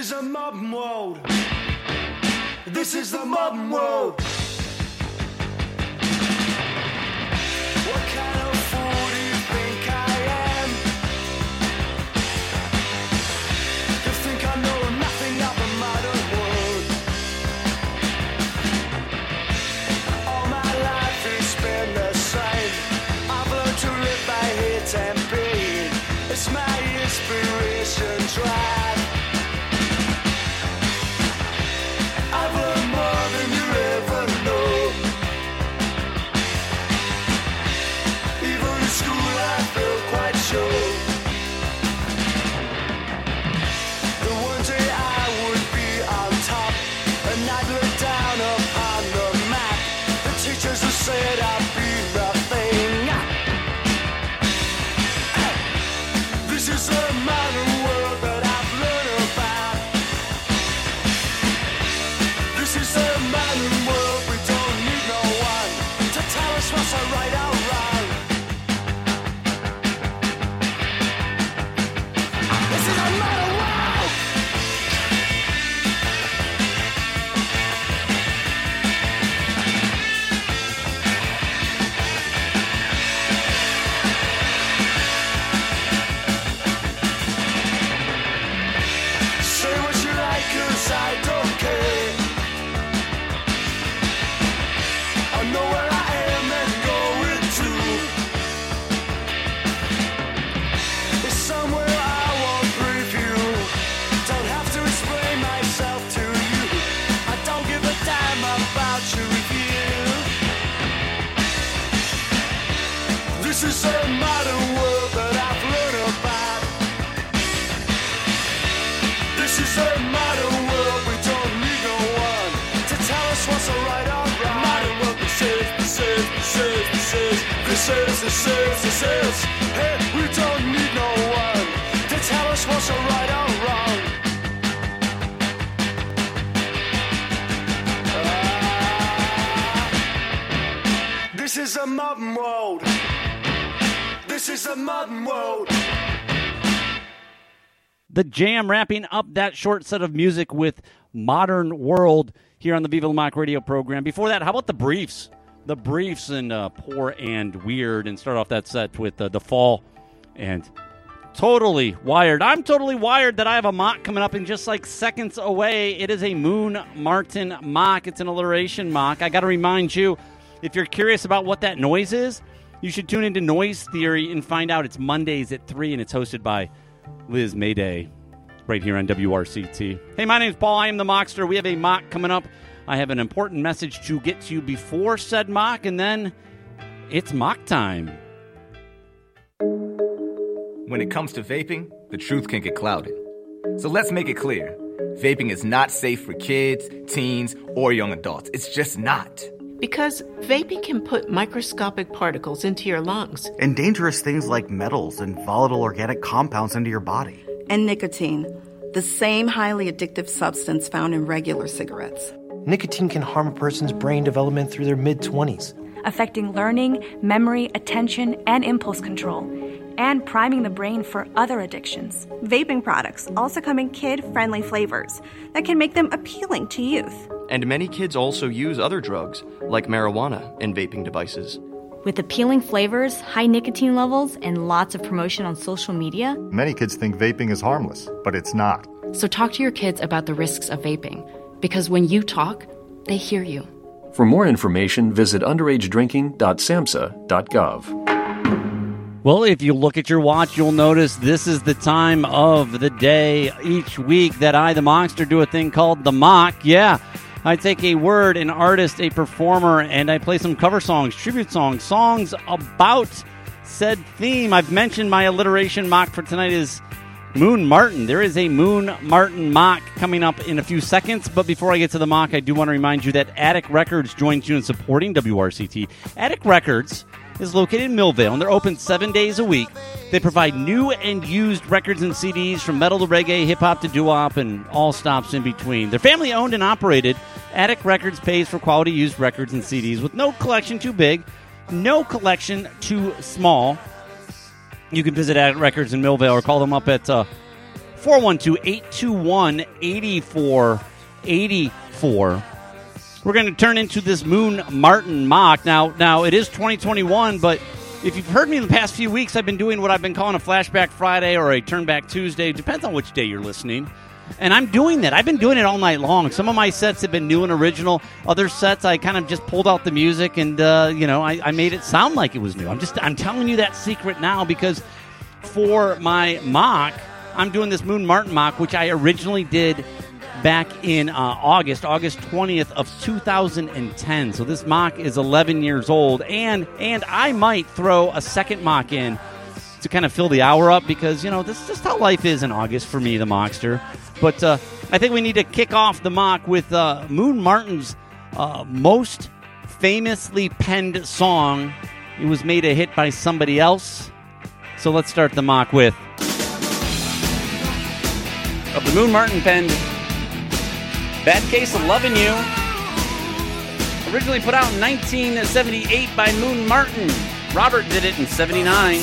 is a modern world. This is the modern world. What kind of fool do you think I am? You think I know nothing of the modern world. All my life has been the same. I've learned to live by hate and pain. It's my inspiration drive. I've learned more than you ever know. Even in school I felt quite sure that one day I would be on top, and I'd look down upon the map. The teachers who said I'd be nothing. This is a modern world that I've learned about. This is a modern world, we don't need no one to tell us what's right or wrong. This is a modern world. Say what you like, 'cause I don't care. I know where I am and going to. It's somewhere I won't preview. Don't have to explain myself to you. I don't give a damn about your review. This is a modern world that I've learned about. This is a modern world, we don't need no one to tell us what's right or wrong. Modern world, this is. Hey, we don't need no one to tell us what's right or wrong. This is a modern world. This is a modern world. The Jam wrapping up that short set of music with Modern World here on the Viva La Mock radio program. Before that, how about the Briefs? The Briefs and Poor and Weird, and start off that set with The Fall and Totally Wired. I'm totally wired that I have a mock coming up in just like seconds away. It is a Moon Martin mock. It's an alliteration mock. I got to remind you, if you're curious about what that noise is, you should tune into Noise Theory and find out. It's Mondays at 3, and it's hosted by Liz Mayday right here on WRCT. Hey, my name's Paul. I am the Mockster. We have a mock coming up. I have an important message to get to you before said mock, and then it's mock time. When it comes to vaping, the truth can get clouded. So let's make it clear. Vaping is not safe for kids, teens, or young adults. It's just not. Because vaping can put microscopic particles into your lungs. And dangerous things like metals and volatile organic compounds into your body. And nicotine, the same highly addictive substance found in regular cigarettes. Nicotine can harm a person's brain development through their mid-20s. Affecting learning, memory, attention, and impulse control. And priming the brain for other addictions. Vaping products also come in kid-friendly flavors that can make them appealing to youth. And many kids also use other drugs, like marijuana, in vaping devices. With appealing flavors, high nicotine levels, and lots of promotion on social media, many kids think vaping is harmless, but it's not. So talk to your kids about the risks of vaping, because when you talk, they hear you. For more information, visit underagedrinking.samhsa.gov. Well, if you look at your watch, you'll notice this is the time of the day each week that I, the Mockster, do a thing called the Mock. Yeah, I take a word, an artist, a performer, and I play some cover songs, tribute songs, songs about said theme. I've mentioned my alliteration mock for tonight is Moon Martin. There is a Moon Martin mock coming up in a few seconds, but before I get to the mock, I do want to remind you that Attic Records joins you in supporting WRCT. Attic Records is located in Millvale, and they're open 7 days a week. They provide new and used records and CDs from metal to reggae, hip-hop to doo-wop, and all stops in between. They're family-owned and operated. Attic Records pays for quality used records and CDs with no collection too big, no collection too small. You can visit Attic Records in Millvale or call them up at 412-821-8484. We're going to turn into this Moon Martin mock. Now, it is 2021, but if you've heard me in the past few weeks, I've been doing what I've been calling a Flashback Friday or a Turnback Tuesday. Depends on which day you're listening. And I'm doing that. I've been doing it all night long. Some of my sets have been new and original. Other sets, I kind of just pulled out the music and, I made it sound like it was new. I'm telling you that secret now because for my mock, I'm doing this Moon Martin mock, which I originally did back in August 20th of 2010. So this mock is 11 years old, and I might throw a second mock in to kind of fill the hour up because, this is just how life is in August for me, the Mockster. But I think we need to kick off the mock with Moon Martin's most famously penned song. It was made a hit by somebody else. So let's start the mock with of the Moon Martin penned Bad Case of Lovin' You. Originally put out in 1978 by Moon Martin. Robert did it in 79.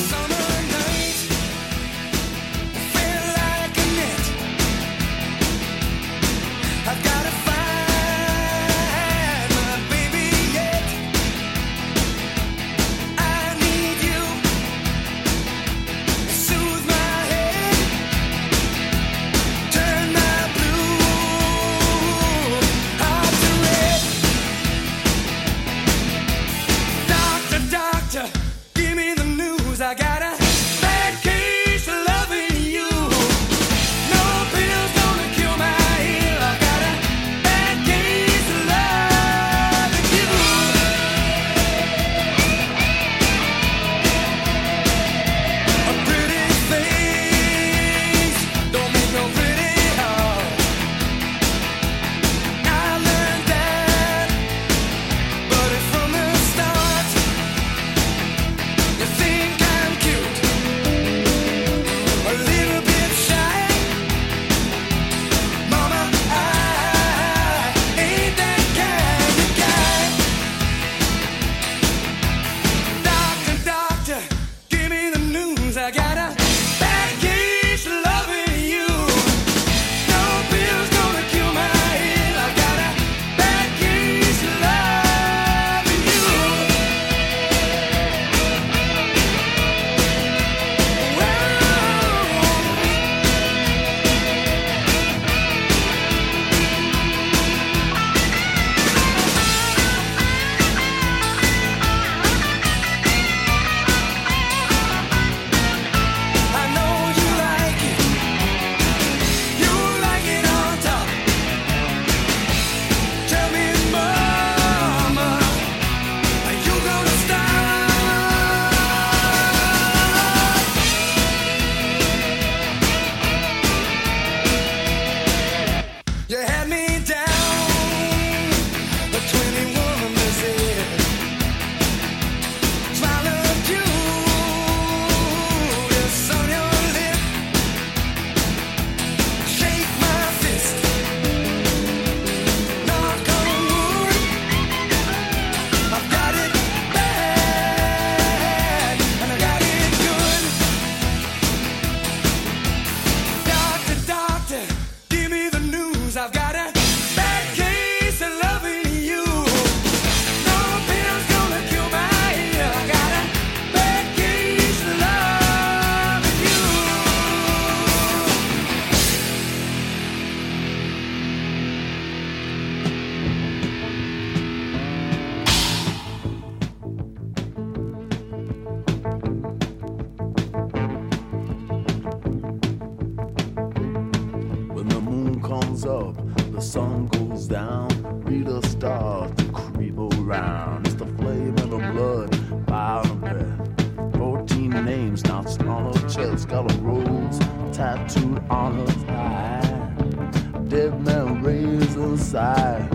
Up, the sun goes down, Rita starts to creep around. It's the flame in the blood, fire and breath. 14 names notched on her chest, got a rose tattooed on her thigh. Dead man raised a sigh,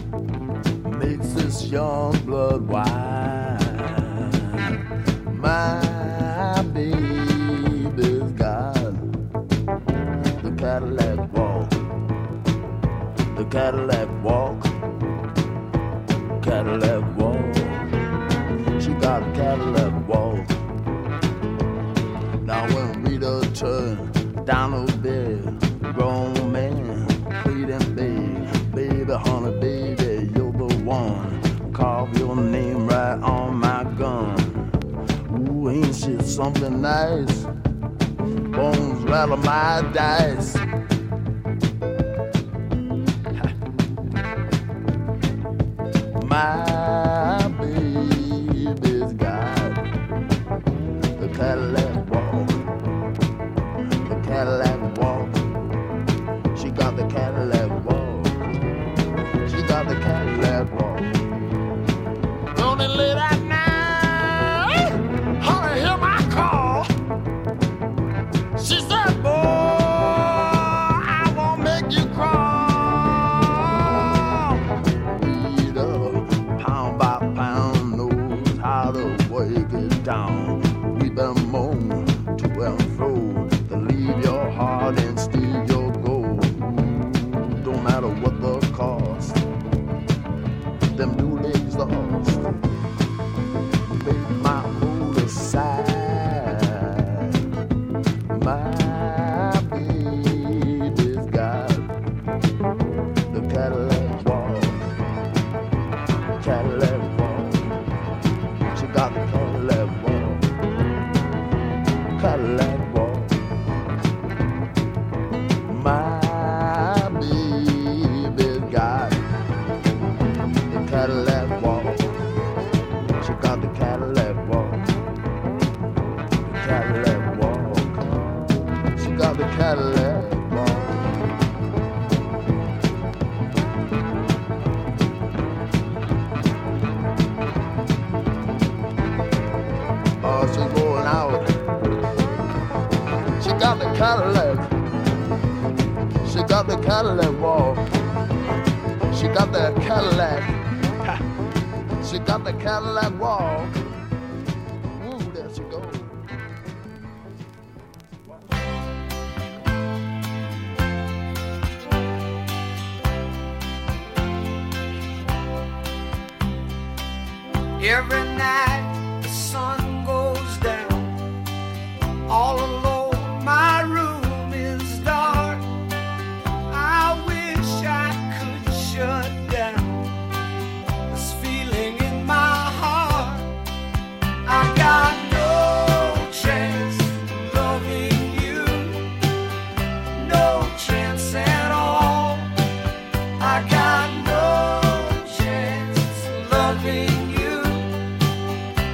makes this young blood wine. My baby's got the Cadillac walk. The Cadillac walk, Cadillac walk. She got a Cadillac walk. Now when Rita turned down her bed, and beg. Baby, honey, baby, you're the one. Carve your name right on my gun. Ooh, ain't shit something nice? Bones rattle my dice. My baby's got the Cadillac walk. The Cadillac walk. She got the Cadillac walk. She got the Cadillac walk. Don't it late at night? Honey, hear my call. She said, boy, I won't make you crawl. Eat up, pound by pound, knows how to work it down. We've been moan to and fro to leave your heart and steal your gold. Don't matter what the cost, them new legs lost. Make my mood aside. My baby's got the Cadillac walk. Cadillac walk. She got the Cadillac walk. Cadillac walk. My baby's got the Cadillac walk. She got the Cadillac walk. The Cadillac walk. She got the Cadillac walk. Oh, she's rolling out. She got the Cadillac. She got the Cadillac walk. She got the Cadillac. Ha. She got the Cadillac walk. Woo, there she goes. Every night the sun goes down. All alone, my room is dark. I wish I could shut down this feeling in my heart. I got no chance of loving you, no chance at all. I got no chance of loving you.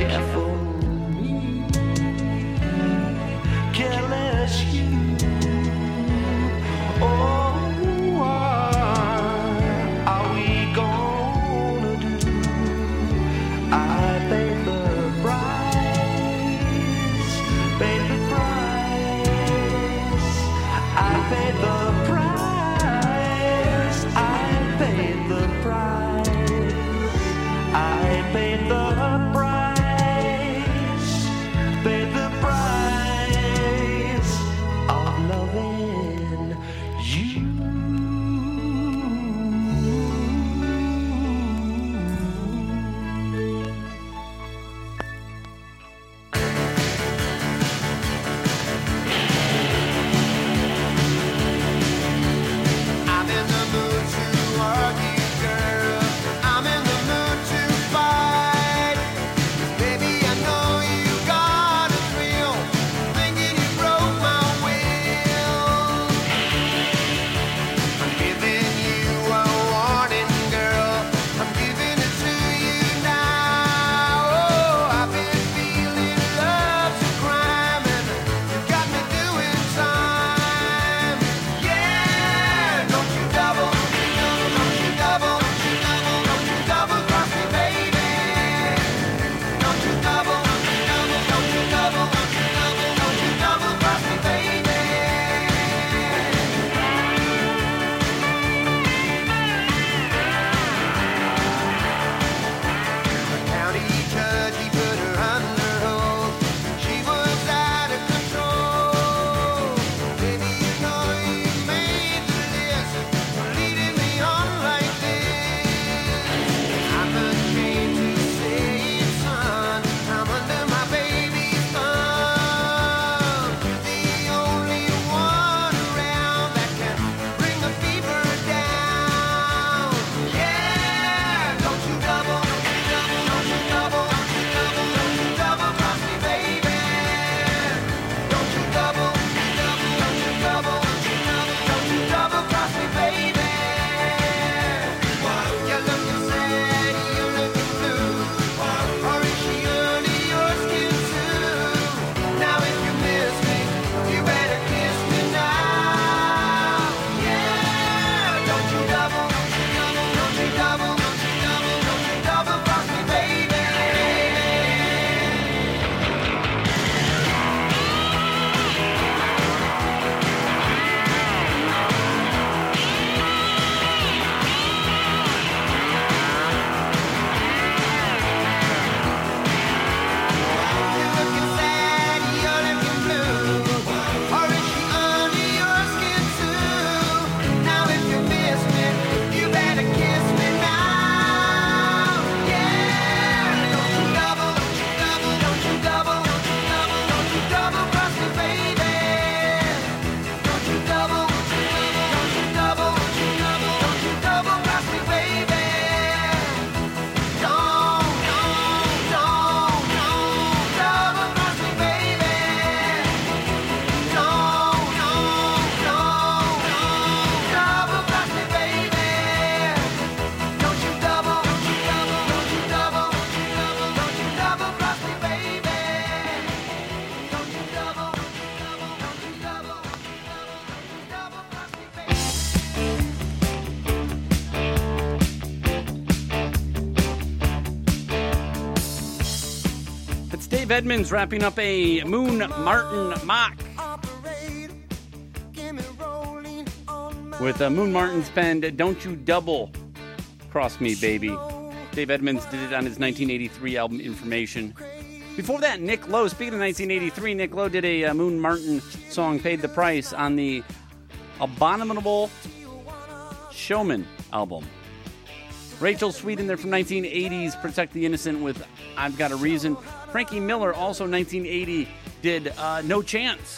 careful me, careless you. Oh, what are we gonna do? I paid the price, paid the price. I paid the price, I paid the price. I paid the price, paid the price of loving you. I'm in the mood to argue, girl. I'm in the mood to fight. Baby, I know you got a thrill, thinking you broke my will. I'm giving you a warning, girl. I'm giving it to you now. Oh, I've been feeling love's a crime, and you got me doing time. Yeah, don't you double, don't you double, don't you double cross me, baby. Don't you double, don't you double, don't you double cross me, baby. The county judge, he put her under hold. She was out of control. Baby, you know you made the list for leading me on like this. I'm ashamed to say it, son. I'm under my baby's thumb. The only one around that can bring the fever down. Yeah, don't you double, don't you double, don't you double cross me, baby. Don't you double, don't you double, don't you double cross me, baby. You're looking sad, you're looking blue, or is she under your skin too? Now if you miss me, you better kiss me now. Yeah, don't you double, don't you double, don't you double cross me, baby. You're looking sad, you're looking blue, or is she under your skin too? Now if you miss me, you better kiss me now. Yeah, don't you double, don't you double, don't you double cross me, baby. Don't you double, don't you double, don't you double cross me, baby. Don't double cross me, baby. Don't double cross me, baby. Don't you double, don't you double, don't you double cross me, baby. Don't you double, don't you double cross me, baby. It's Dave Edmonds wrapping up a Moon Martin mock with Moon Martin's penned "Don't You Double Cross Me, Baby." Dave Edmonds did it on his 1983 album Information. Before that, Nick Lowe. Speaking of 1983, Nick Lowe did a Moon Martin song, "Paid the Price," on the Abominable Showman album. Rachel Sweet in there from 1980's "Protect the Innocent" with "I've Got a Reason." Frankie Miller, also 1980, did "No Chance."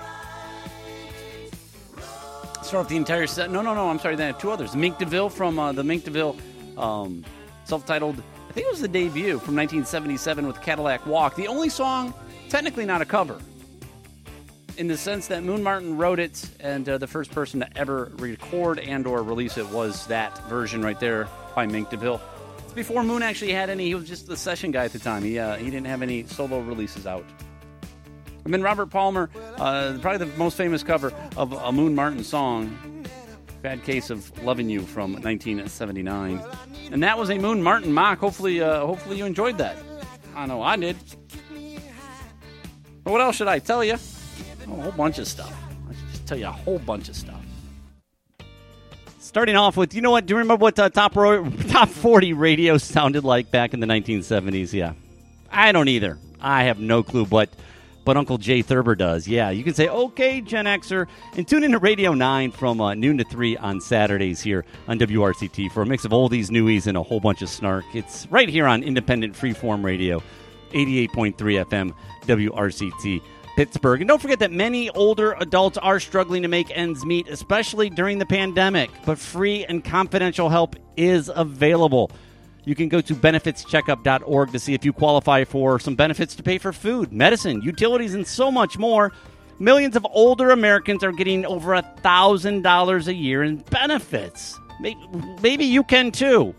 Start off the entire set. No, I'm sorry, they have two others. Mink DeVille from the Mink DeVille self-titled, I think it was the debut from 1977 with Cadillac Walk. The only song, technically not a cover, in the sense that Moon Martin wrote it, and the first person to ever record and or release it was that version right there by Mink DeVille. It's before Moon actually had any. He was just the session guy at the time. He didn't have any solo releases out. And then Robert Palmer, probably the most famous cover of a Moon Martin song, Bad Case of Loving You from 1979. And that was a Moon Martin mock. Hopefully you enjoyed that. I know I did. But what else should I tell you? Oh, a whole bunch of stuff. I should just tell you a whole bunch of stuff. Starting off with, you know what? Do you remember what top 40 radio sounded like back in the 1970s? Yeah. I don't either. I have no clue, but Uncle Jay Thurber does. Yeah, you can say, okay, Gen Xer, and tune into Radio 9 from noon to 3 on Saturdays here on WRCT for a mix of oldies, newies, and a whole bunch of snark. It's right here on Independent Freeform Radio, 88.3 FM, WRCT. Pittsburgh. And don't forget that many older adults are struggling to make ends meet, especially during the pandemic. But free and confidential help is available. You can go to benefitscheckup.org to see if you qualify for some benefits to pay for food, medicine, utilities, and so much more. Millions of older Americans are getting over $1,000 a year in benefits. Maybe you can too.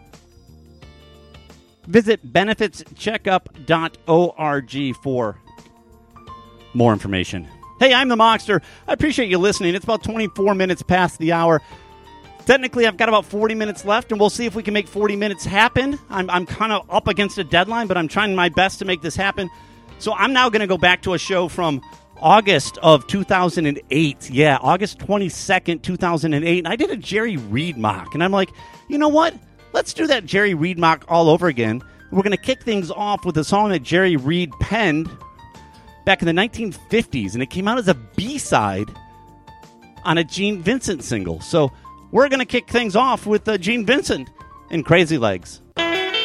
Visit benefitscheckup.org for more information. Hey, I'm the Mockster. I appreciate you listening. It's about 24 minutes past the hour. Technically, I've got about 40 minutes left, and we'll see if we can make 40 minutes happen. I'm kind of up against a deadline, but I'm trying my best to make this happen. So I'm now going to go back to a show from August of 2008. Yeah, August 22nd, 2008. And I did a Jerry Reed mock, and I'm like, you know what? Let's do that Jerry Reed mock all over again. We're going to kick things off with a song that Jerry Reed penned back in the 1950s, and it came out as a B-side on a Gene Vincent single. So we're going to kick things off with Gene Vincent and Crazy Legs. Well,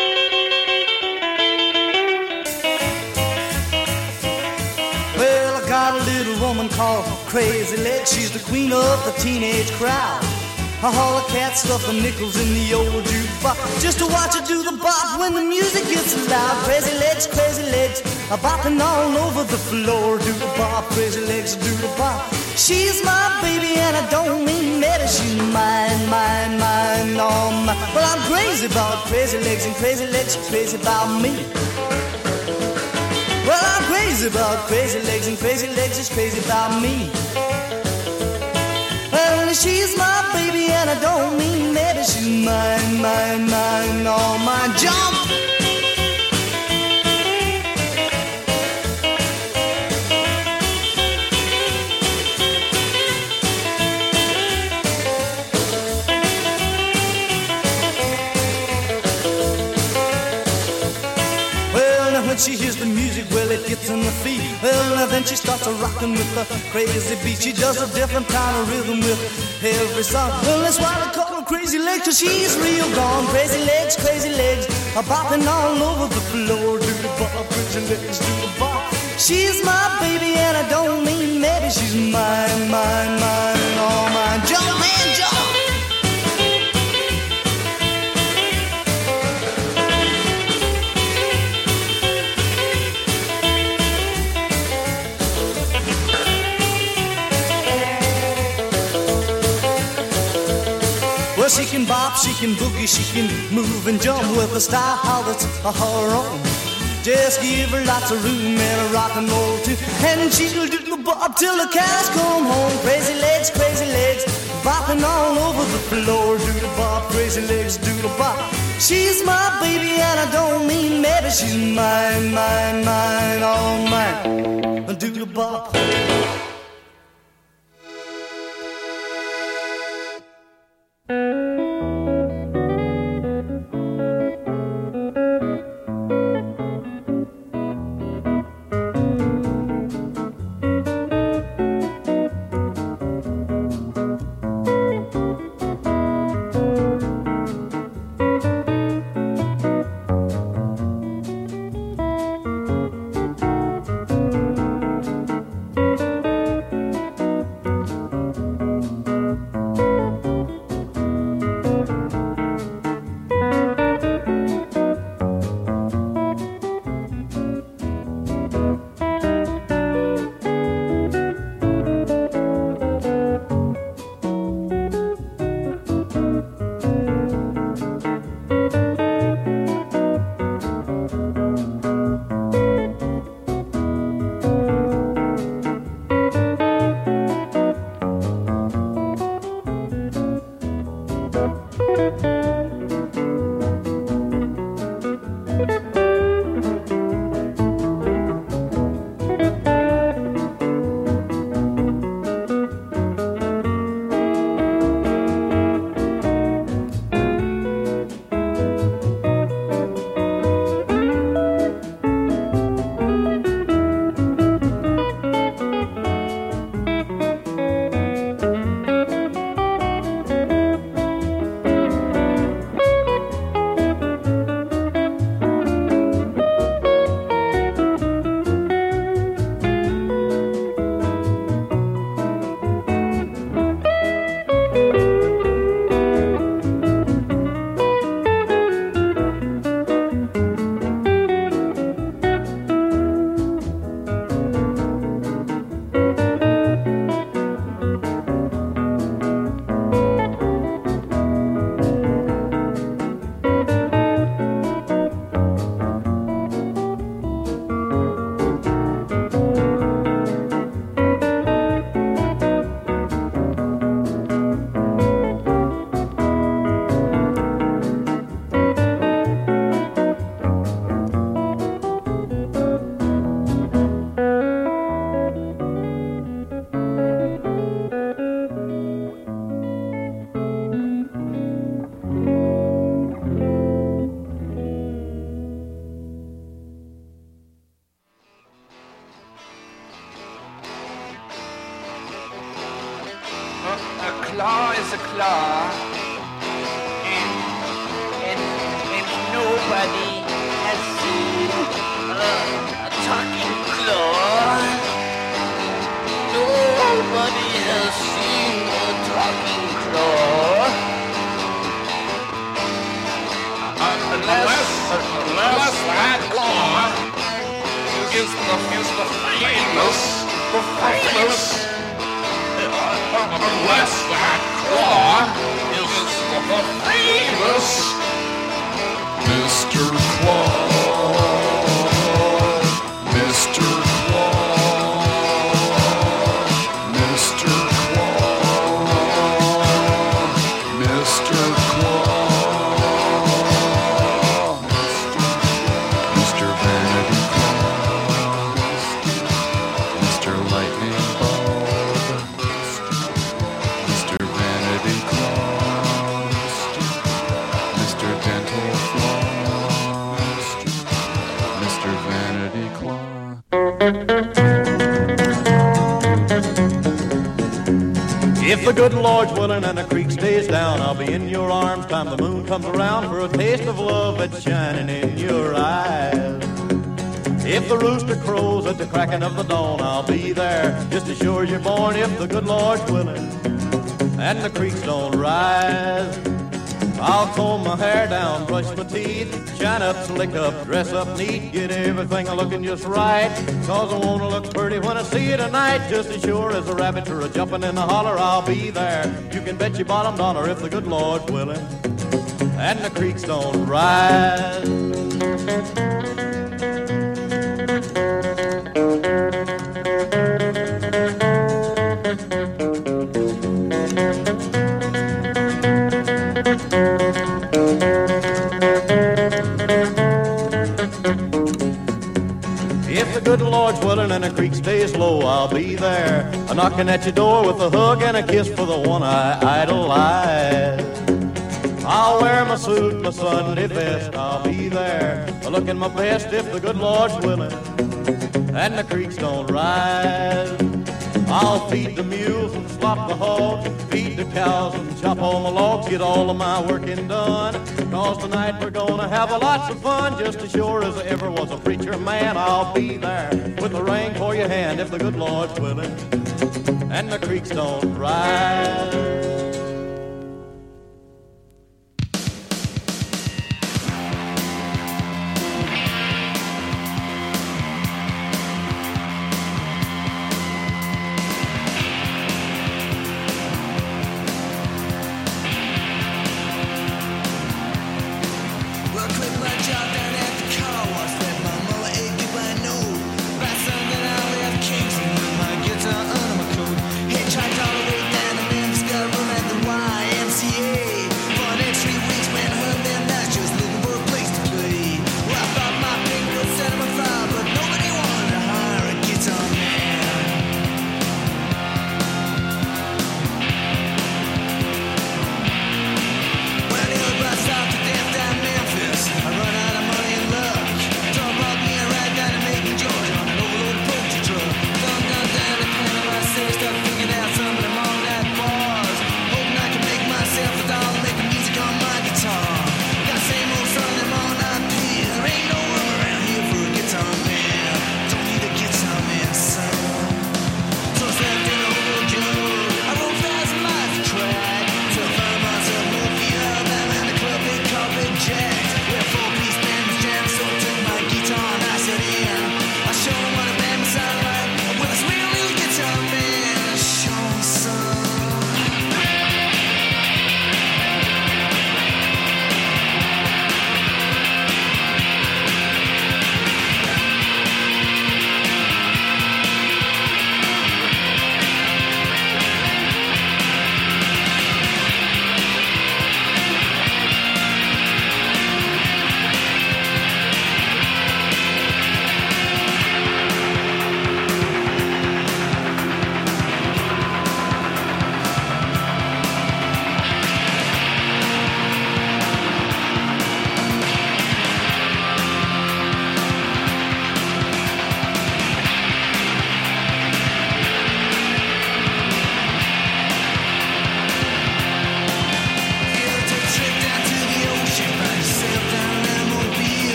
I got a little woman called Crazy Legs. She's the queen of the teenage crowd. A haul of cat stuff and nickels in the old jukebox just to watch her do the bop when the music gets loud. Crazy legs, a bopping all over the floor. Do the bop, crazy legs, do the bop. She's my baby and I don't mean that. She's mine, all mine. Well, I'm crazy about crazy legs and crazy legs, crazy about me. Well, I'm crazy about crazy legs and crazy legs is crazy about me. Well, she's my baby and I don't mean maybe. She's mine, all mine. Jump! When she hears the music, well, it gets in the feet. Well, then she starts a rockin' with the crazy beat. She does a different kind of rhythm with every song. Well, that's why they call her Crazy Legs, 'cause she's real gone. Crazy legs, a bopping all over the floor. Do the bop, crazy legs, do the bop. She's my baby and I don't mean maybe. She's mine, all mine. Jump, man, jump! Well, she can bop, she can boogie, she can move and jump with a style that's her own. Just give her lots of room and a rock and roll too, and she'll do the bop till the cows come home. Crazy legs, bopping all over the floor. Do the bop, crazy legs, do the bop. She's my baby and I don't mean maybe. She's mine, all mine. Do the bop. claw is a claw. And nobody has seen a talking claw. Nobody has seen a talking claw. Unless that claw is the famous. Unless that claw is the famous Mr. Claw. Mr. Claw. Mr. Claw. Mr. Claw. Mr. Vanity Claw. Mr. Lightning Bulb. Mr. Vanity Claw. Mr. Dental Floss. Mr. Vanity Claw. If the good Lord's willing and the creek stays down, I'll be in your arms time the moon comes around for a taste of love that's shining in your eyes. If the rooster crows at the cracking of the dawn, I'll be there just as sure as you're born. If the good Lord's willing and the creeks don't rise, I'll comb my hair down, brush my teeth, shine up, slick up, dress up neat, get everything looking just right, 'cause I wanna look pretty when I see you tonight. Just as sure as a rabbit or a jumping in the holler, I'll be there. You can bet your bottom dollar if the good Lord's willing and the creeks don't rise. If the good Lord's willing and the creek stays low, I'll be there, a-knocking at your door with a hug and a kiss for the one I idolize. I'll wear my suit, my Sunday best, I'll be there, a-looking my best if the good Lord's willing and the creeks don't rise. I'll feed the mules and slop the hogs, feed the cows and chop all my logs, get all of my working done, 'cause tonight we're gonna have a lots of fun. Just as sure as there ever was a preacher man, I'll be there with the ring for your hand if the good Lord's willing and the creeks don't rise. Hitchhiked all the way down to Memphis, got a room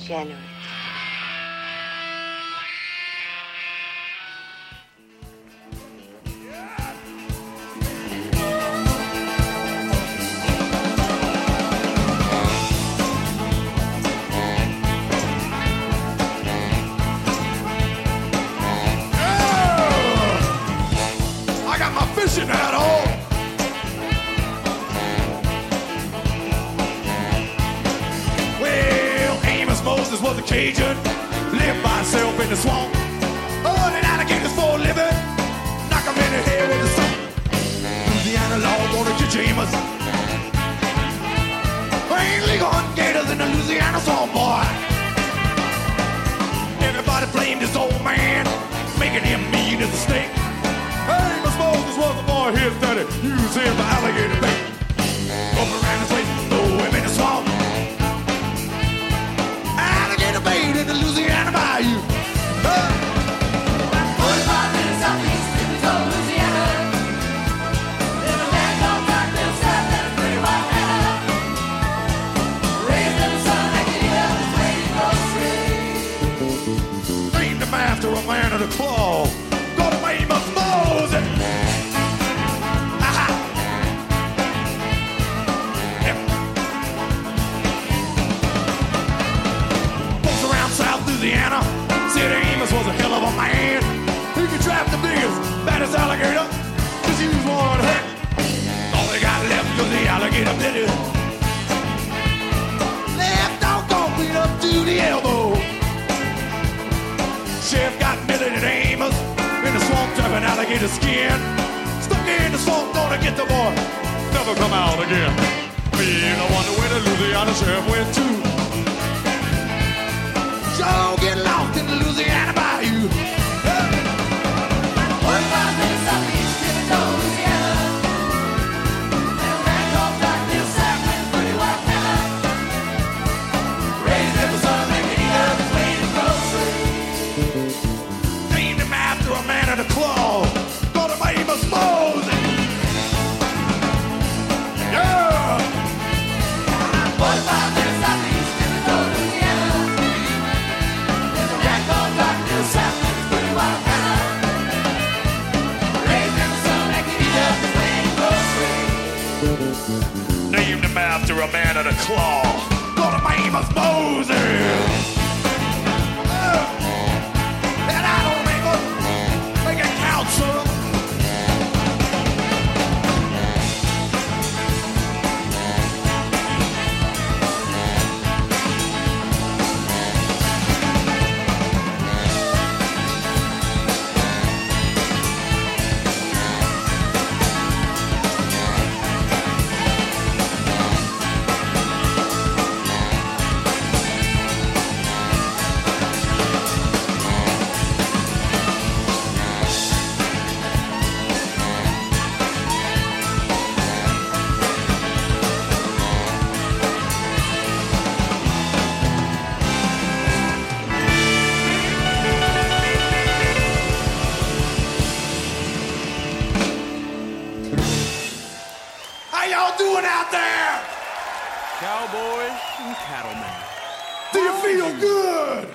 generous. I got my fishing hat on. Well, Amos Moses was a Cajun, lived by himself in the swamp. Hunting alligators for a living, knock him in the head with a stump. Louisiana law gonna get you, Amos. Ain't legal hunting gators in the Louisiana swamp, boy. Everybody blamed this old man, making him mean as a snake. Amos Moses was a boy his daddy used him for alligator bait. Up around his waist, throw him in the swamp. Alligator bait in the Louisiana bayou. 45 minutes southeast in the cold Louisiana. There's a man called Jack Millsap and a pretty white Hannah. Raised in the sun, I can eat up his waiting grocery. Named him after a man of the claw. Got him Amos Moses. Aha. Yep. Folks around South Louisiana said Amos was a hell of a man. He could trap the biggest, baddest alligator. Just use one hand. All they got left was the alligator belly. Left doggone clean up to the elbow. Chef got Millie and Amos in the swamp trapping alligator skin. Stuck in the swamp, gonna get the boy. Never come out again. Me, I wonder where the Louisiana sheriff went to. Joe get lost in the Louisiana bayou. 45 minutes southeast in the cold Louisiana. There's a man called Jack Millsap and a pretty white Hannah. Raised in the sun, they can eat up his waiting grocery. Named him after a man of the claw. Got him Amos Moses. Yeah! 45 minutes southeast in the cold Louisiana. There's a man called Jack Millsap and a pretty white Hannah. Raised in the sun, they can eat up his waiting grocery. Named him after a man of the claw. Got him Amos Moses. And I don't make it count, son. How y'all doing out there? Cowboys and cattlemen. Do you feel good?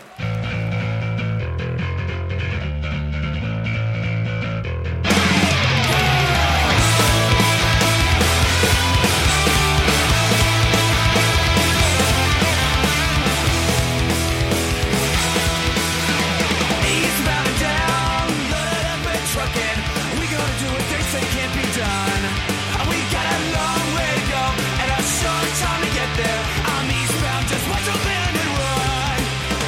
Eastbound and down, loaded up and trucking. We gonna do what they say can't be done. We got a long way to go and a short time to get there. I'm eastbound, just watch a bend and run.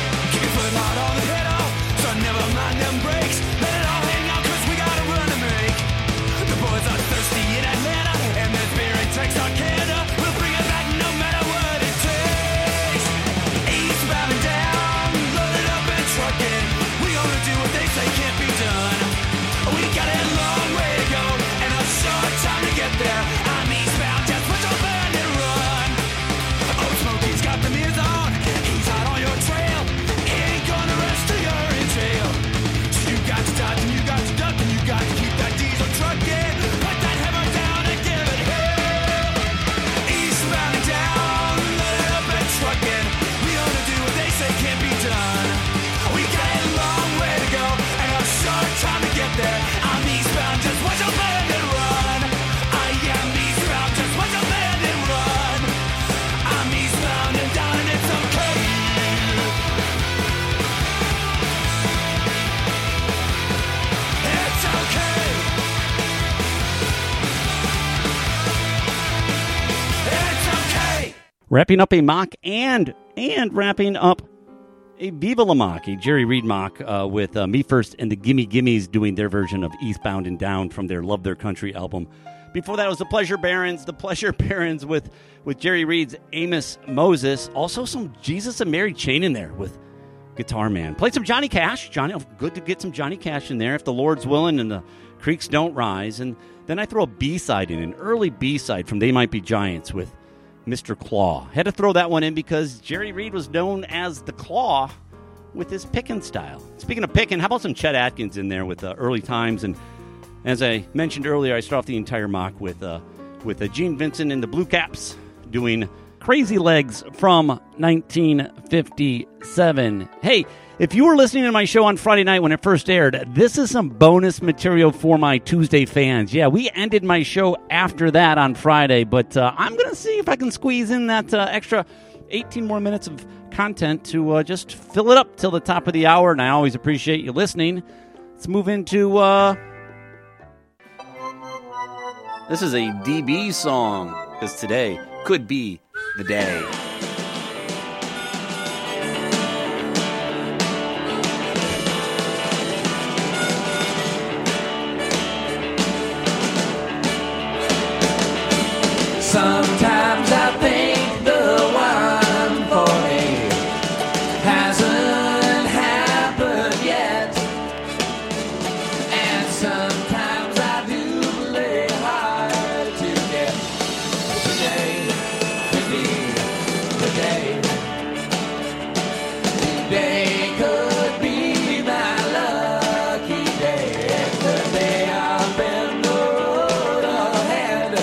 Wrapping up a mock and wrapping up a Viva La Mock, a Jerry Reed mock with Me First and the Gimme Gimmes doing their version of Eastbound and Down from their Love Their Country album. Before that was the Pleasure Barons with Jerry Reed's Amos Moses. Also some Jesus and Mary Chain in there with Guitar Man. Played some Johnny Cash. Good to get some Johnny Cash in there if the Lord's willing and the creeks don't rise. And then I throw a B-side in, an early B-side from They Might Be Giants with Mr. Claw. Had to throw that one in because Jerry Reed was known as the Claw with his picking style. Speaking of picking, how about some Chet Atkins in there with Early Times? And as I mentioned earlier, I start off the entire mock with Gene Vincent and the Blue Caps doing Crazy Legs from 1957. Hey, if you were listening to my show on Friday night when it first aired, this is some bonus material for my Tuesday fans. Yeah, we ended my show after that on Friday, but I'm going to see if I can squeeze in that extra 18 more minutes of content to just fill it up till the top of the hour, and I always appreciate you listening. Let's move into... This is a DB song, because today could be the day. Sometimes I think the one for me hasn't happened yet, and sometimes I do play hard to get. Today could be the day. Today could be my lucky day. It could be up in the road ahead.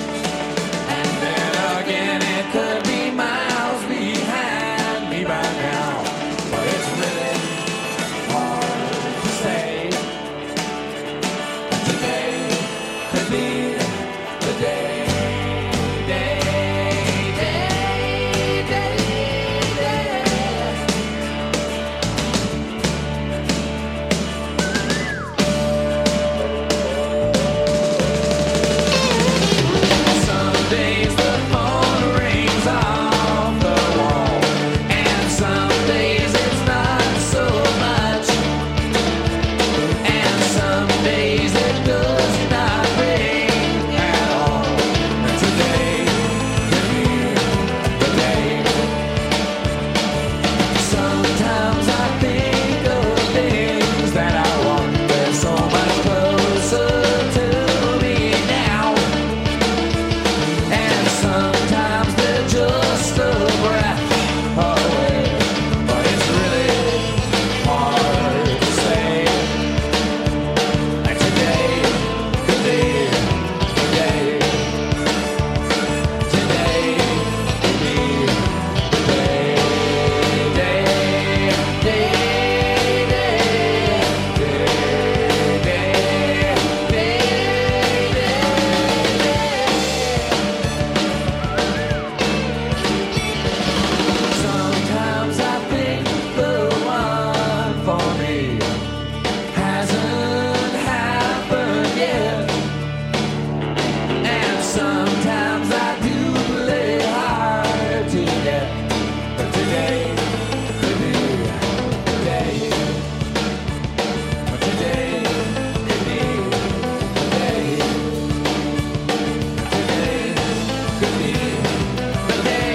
It could be miles behind me by now, but it's really hard to say. Today could be the day. Some days the phone rings off the wall, and some days it's not so much, and some days it does not ring at all. And today could be the day. Sometimes I think of things that I want, they're so much closer to me now. And sometimes they're just a breath away, but it's really hard to say. And today could be the day. Today could be the day. Sometimes I think the one for me hasn't happened yet, and sometimes I do play hard to get. But today could be the day. But today could be the day. Today could be the day.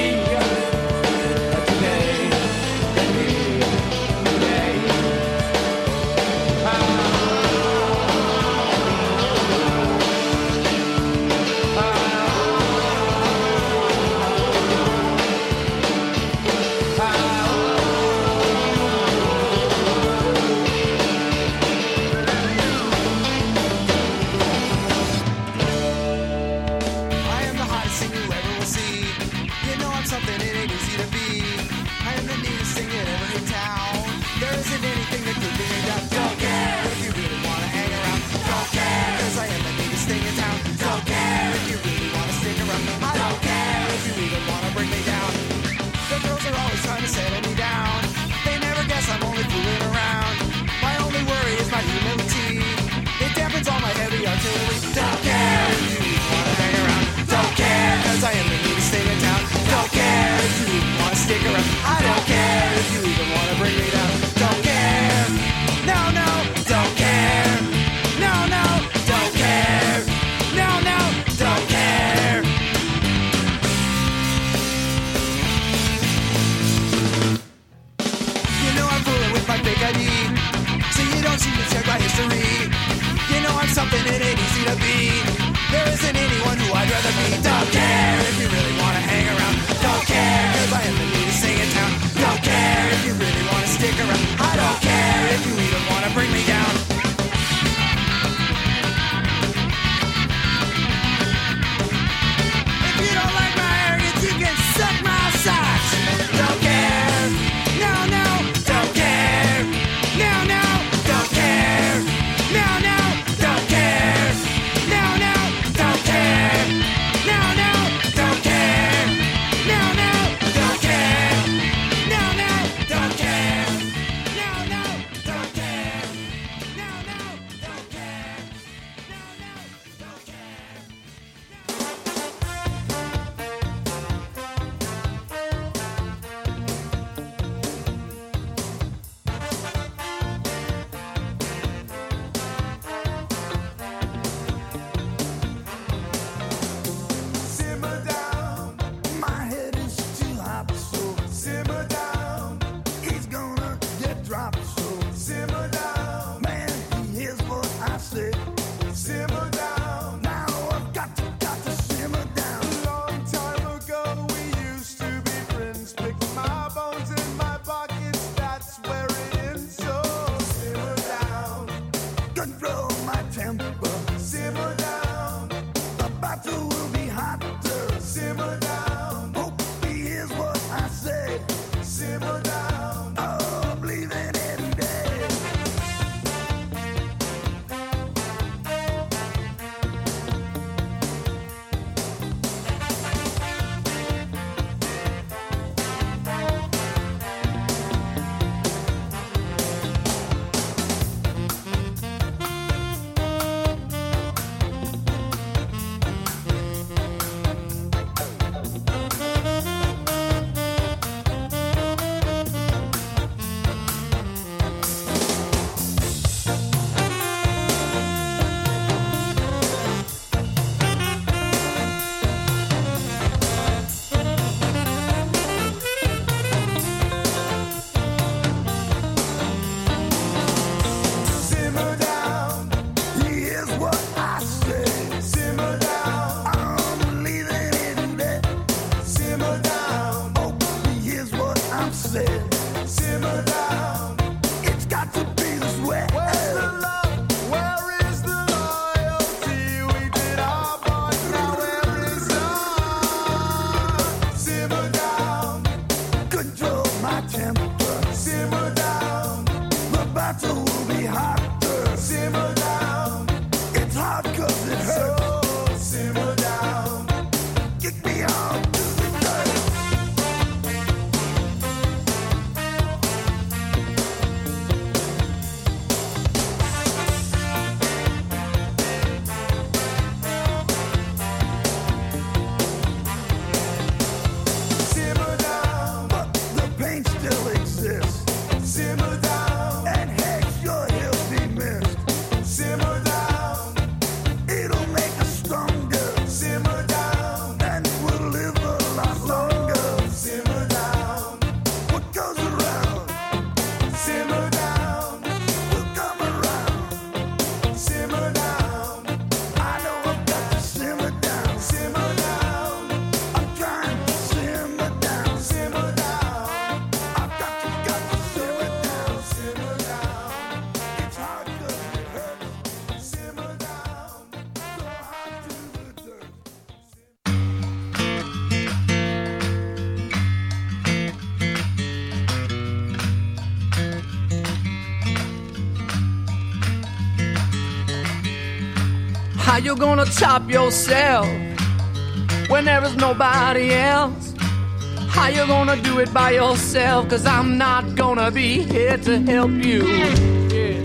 I am the hottest thing you ever will see. You know I'm something it ain't easy to be. I am the neatest thing that ever hit town. There isn't anything that could be named out. Don't care if you really wanna hang around. Don't care, 'cause I am the neatest thing in town. Don't care if you really wanna stick around. I don't care if you even wanna bring me down. The girls are always trying to settle me down. They never guess I'm only fooling around. My only worry is my humility. It dampens all my heavy artillery. Don't care if you really wanna hang around. Don't care, 'cause I am the neatest thing in town. Don't care. machine to check my history. You know I'm something it ain't easy to be. There isn't anyone who I'd rather be. Don't care if you really wanna hang around. Don't care if I ever need to sing in town. Don't care if you really wanna stick around. I don't care if you even wanna bring me down. If you don't like my arrogance, you can suck my socks. Don't care. No, no, don't care. No, no, don't care. No, no, don't care. No, no, don't care. No, no, don't care. No, no, don't care. No, no, don't care. No, no, don't care. No, no, don't care. Simmer down, my head is too hot, so simmer down. He's gonna get dropped, so simmer down. Man, he hears what I say. Simmer down. Now I've got to simmer down. A long time ago, we used to be friends. Pick my bones in my pockets, that's where it ends. So simmer down. Control my temper. Simmer down. The battle will be hotter. Simmer down. Hope he hears what I say. Simmer down. Oh, I'm leaving any day. Simmer down. He hears what I say. Simmer down. I'm leaving it there. Simmer down. Oh, he hears what I'm saying. Simmer down. It's got to be this way. Where's the love? Where is the loyalty? We did our part, now where is ours? Simmer down. Control my temper. Simmer down. The battle will be hotter. Simmer down. It's hot 'cause it hurts. So simmer down. Kick me out to the dirt. Simmer down. But the pain still exists. Simmer down. And heck, sure he'll be missed. Simmer down. It'll make us stronger. Simmer down. And we'll live a lot longer. Simmer down. What goes around? Simmer down. Will come around. Simmer down. I know I've got to simmer down. Simmer down. I'm trying to simmer down. Simmer down. I've got to simmer down. Simmer down. It's hard 'cause it hurts. Simmer down. So hot to the dirt. How you gonna top yourself when there is nobody else? How you gonna do it by yourself? 'Cause I'm not gonna be here to help you. Yeah.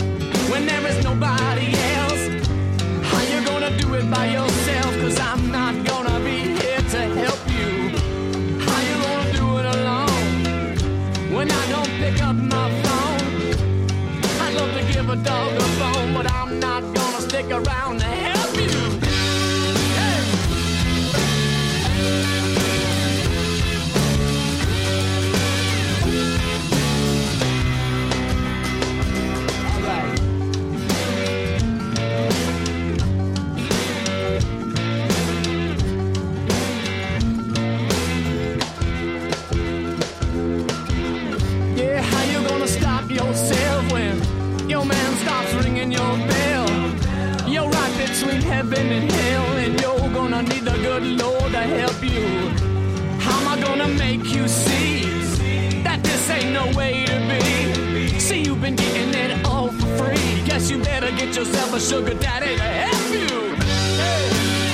Yourself, 'cause I'm not I'm not gonna stick around to help you. Yourself when your man stops ringing your bell. You're right between heaven and hell, and you're gonna need the good Lord to help you. How am I gonna make you see that this ain't no way to be? See, you've been getting it all for free. Guess you better get yourself a sugar daddy to help you. Hey.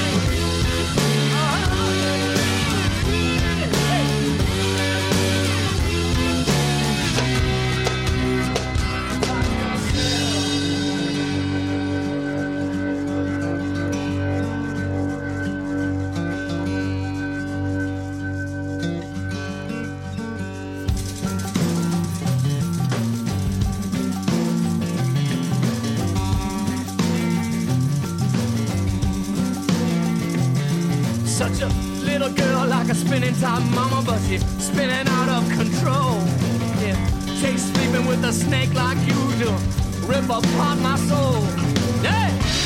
Such a little girl like a spinning top mama, but she's spinning out of control. Yeah, takes sleeping with a snake like you do, rip apart my soul. Yeah,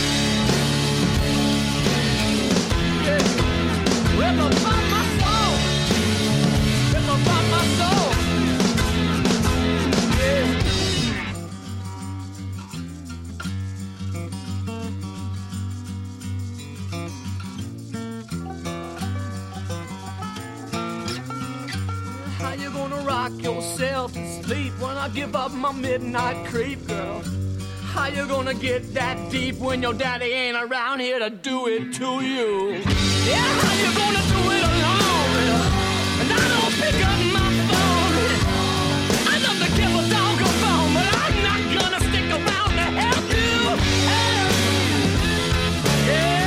yeah, rip apart my soul, rip apart my soul. Yeah. Rock yourself to sleep when I give up my midnight creep, girl. How you gonna get that deep when your daddy ain't around here to do it to you? Yeah, how you gonna do it alone, girl? And I don't pick up my phone. I love to give a dog a bone, but I'm not gonna stick around to help you. Yeah.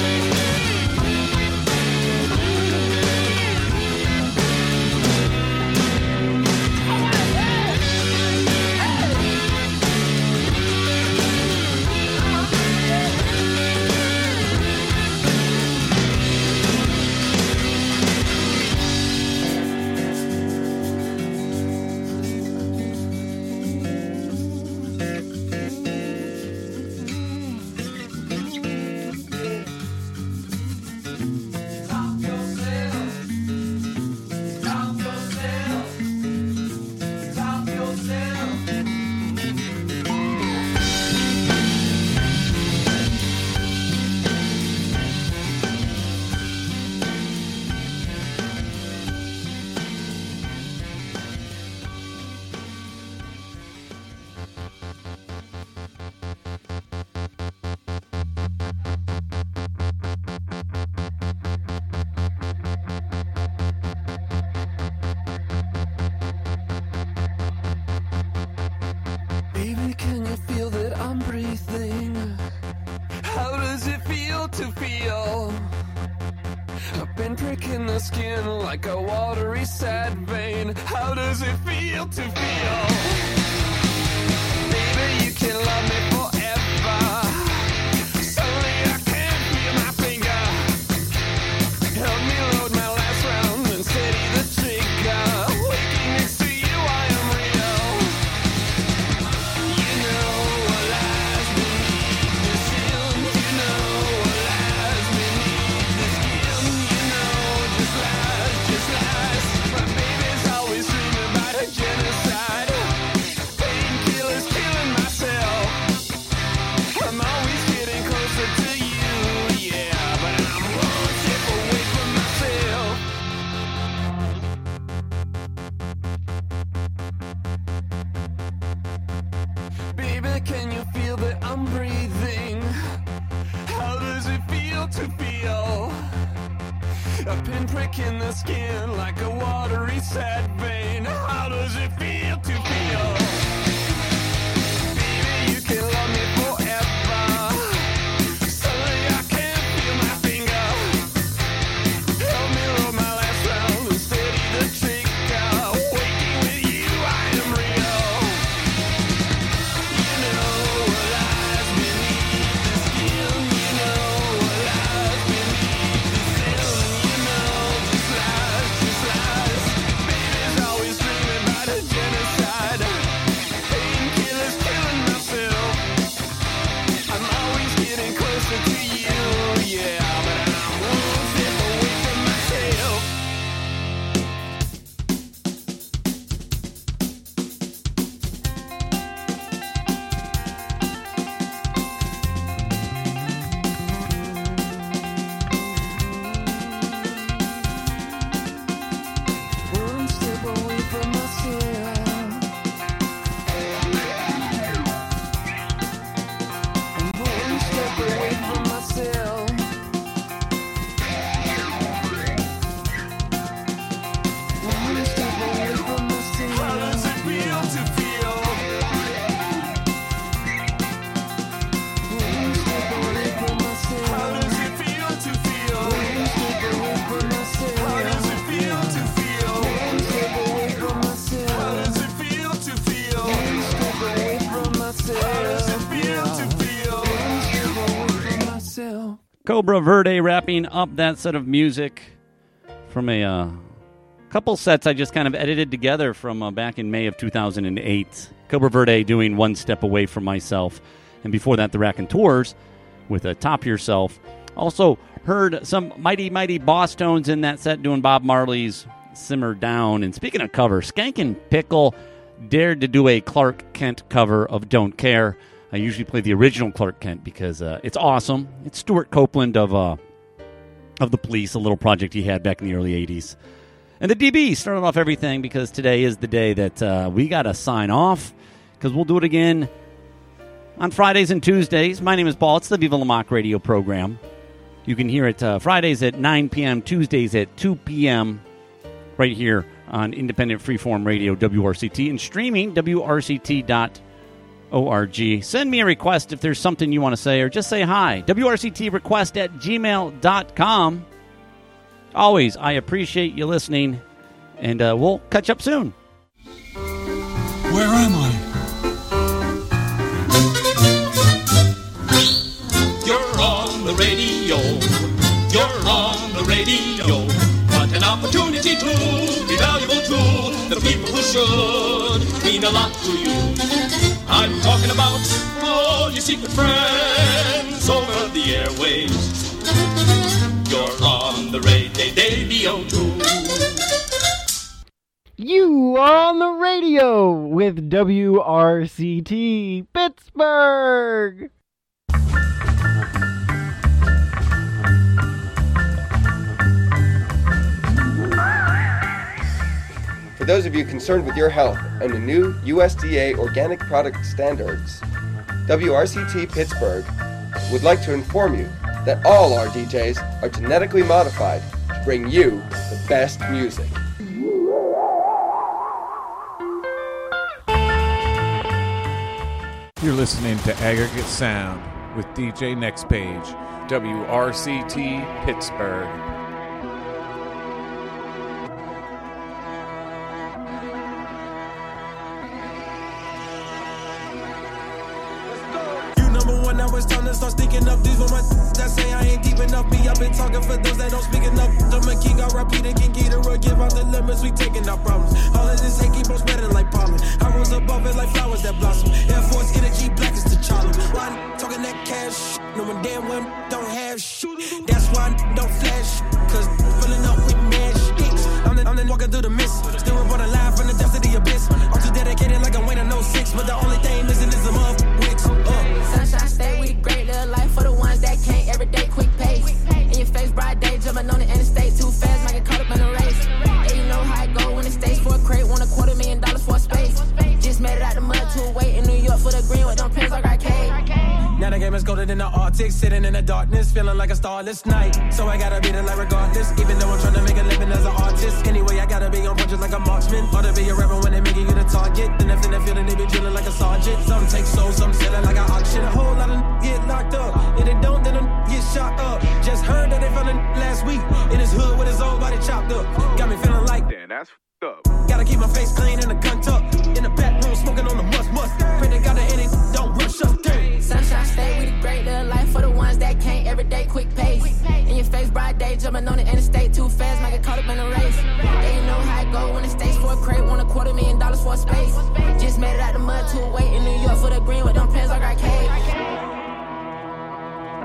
Like a watery, sad vein. How does it feel to feel? Baby, you can love me forever. Suddenly I can't feel my finger. Help me load my last round and steady the trigger. Waking next to you, I am real. You know what lies beneath the skin. You know what lies beneath the skin. You know just lies. My baby's always dreaming about a genocide. Painkillers killing myself. I'm always getting closer to you, yeah, but I'm one step away from myself. Baby, can you feel that I'm breathing? How does it feel to feel? A pinprick in the skin like a watery, sad vein. How does it feel to feel? Baby, you can love me forever. Suddenly I can't feel my finger. Help me roll my last round and steady the trigger. Waking with you, I am real. You know what lies beneath getting closer to you, yeah, but I'm one step away from myself. One step away from myself. I'm one step away from myself. One step away from myself. How does it feel to feel? One step away from myself. How does it feel to feel? One step away from myself. How does it feel to feel? One step away from myself. How does it feel to feel? One step away from myself. How does it feel to feel? One step away from myself. Cobra Verde wrapping up that set of music from a couple sets I just kind of edited together from back in May of 2008. Cobra Verde doing One Step Away from Myself. And before that, the Raconteurs with Top Yourself. Also heard some mighty, mighty Boss Tones in that set doing Bob Marley's Simmer Down. And speaking of covers, Skank and Pickle dared to do a Clark Kent cover of Don't Care. I usually play the original Clark Kent because it's awesome. It's Stuart Copeland of the Police, a little project he had back in the early 80s. And the DB started off everything because today is the day that we got to sign off because we'll do it again on Fridays and Tuesdays. My name is Paul. It's the Viva La Mock radio program. You can hear it Fridays at 9 p.m., Tuesdays at 2 p.m. right here on Independent Freeform Radio, WRCT, and streaming, WRCT.org. Send me a request if there's something you want to say, or just say hi. WRCTrequest@gmail.com. Always, I appreciate you listening, and we'll catch up soon. Where am I? You're on the radio. You're on the radio. What an opportunity to be valuable to the people who should mean a lot to you. I'm talking about all your secret friends over the airwaves. You're on the radio too. You are on the radio with WRCT Pittsburgh. For those of you concerned with your health and the new USDA organic product standards, WRCT Pittsburgh would like to inform you that all our DJs are genetically modified to bring you the best music. You're listening to Aggregate Sound with DJ Next Page, WRCT Pittsburgh. Now it's time to start sneaking up. These were my that say I ain't deep enough. Me, I've been talking for those that don't speak enough. I'm a king, I repeat it, can get or give out the limits. We taking our problems. All of this hate keep on spreading like pollen. I rose above it like flowers that blossom. Air Force energy, black is the charm. Why talking that cash? No one damn one don't have shit. That's why I don't flash. Cause filling up with mad sticks. I'm the walking through the mist. Still reporting live from the depths of the abyss. I'm too dedicated like I'm waiting 06. But the only thing missing is a mother wicks. Sunshine stay with a great little life for the ones that can't. Everyday quick pace. In your face, bright day, jumping on the interstate too fast, might get caught up in a race. Yeah, you know how it go when it stays for a crate, want $250,000 for a space. Just made it out the mud to wait in New York for the green with them pins like arcade. Now the game is colder than the Arctic, sitting in the darkness, feeling like a starless night. So I gotta be the light regardless, even though I'm trying to make a living as an artist. Anyway, I gotta be on punches like a marksman, or to be a rapper when they making you the target. Then if they feeling they be drilling like a sergeant. Some take souls, some selling like an auction. A whole lot of get locked up. If they don't, then them get shot up. Just heard that they found him last week in his hood with his whole body chopped up. Got me feeling like damn, that's up. Gotta keep my face clean and a gun tuck. In the back room, smoking on the must. Pray to God that any don't rush us. Sunshine stay with a great little life for the ones that can't. Everyday quick pace. In your face, bright day, jumping on the interstate too fast, might get caught up in a race. Yeah, you know how it go when it stays for a crate, want $250,000 for a space. Just made it out the mud to wait in New York for the green with them pins like arcade.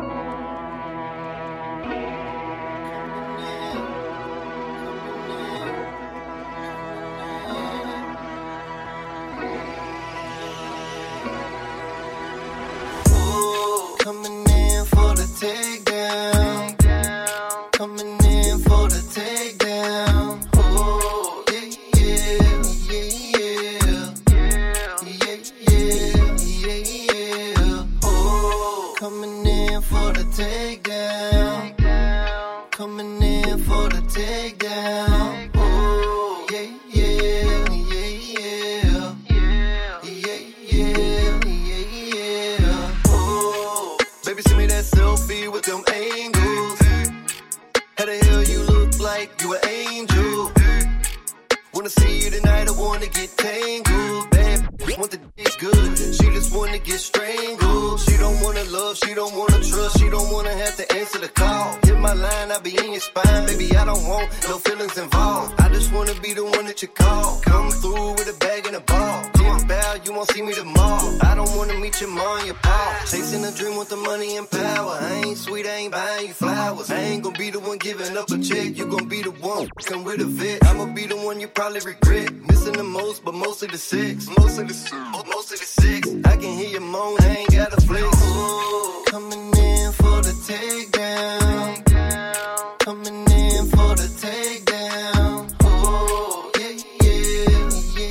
takedown. Coming in for the takedown. Oh, yeah, yeah, yeah, yeah. Yeah, yeah, yeah. Oh, baby, send me that selfie with them angles. How the hell you look like you an angel? Wanna see you tonight, I wanna get tangled. Bad bitch want the dick good, she just wanna get strangled. She don't wanna love, she don't wanna trust, she don't wanna have to answer the call. Hit my line, I be in your spine, baby, I don't want no feelings involved. I just wanna be the one that you call. Come through with a bag and a ball. Jim bow, you won't see me tomorrow. I don't wanna meet your mom and your pa. Chasing a dream with the money and power. I ain't sweet, I ain't buying you flowers. I ain't gonna be the one giving up a check, you gon' be the one come with a vet. I'ma be the one you probably regret. Missing the most, but mostly the sex. Mostly the sex. I can hear your moan, I ain't got a flex. Ooh, coming in for the takedown. Coming in for the takedown. Oh, yeah, yeah,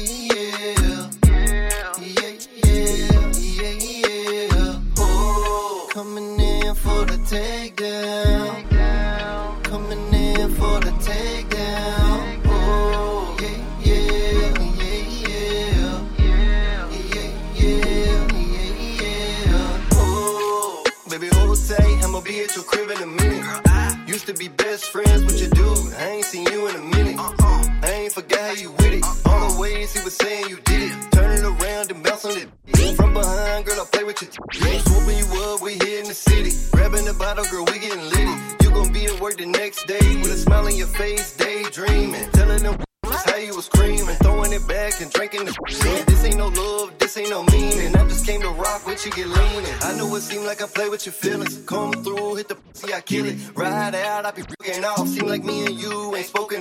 yeah, yeah. Yeah, yeah. Oh, coming in for the takedown. Coming in for the takedown. Oh, yeah, yeah, yeah. Oh, baby, hold tight, I'ma be at your crib in a minute. Used to be best friends with your dude, I ain't seen you in a minute. I ain't forgot how you with it. All the ways he was saying you did it. Turn it around and bounce on it. From behind, girl, I play with your swooping you up, we here in the city. Grabbing the bottle, girl, we getting litty. You gon' be at work the next day with a smile on your face, daydreaming. Telling them how you was screaming, throwing it back and drinking the This ain't no love, this ain't no meaning. I just came to rock with you, get leaning. I know it seemed like I play with your feelings. Come through, hit the pussy, I kill it. Ride out, I be freaking off. Seem like me and you ain't supposed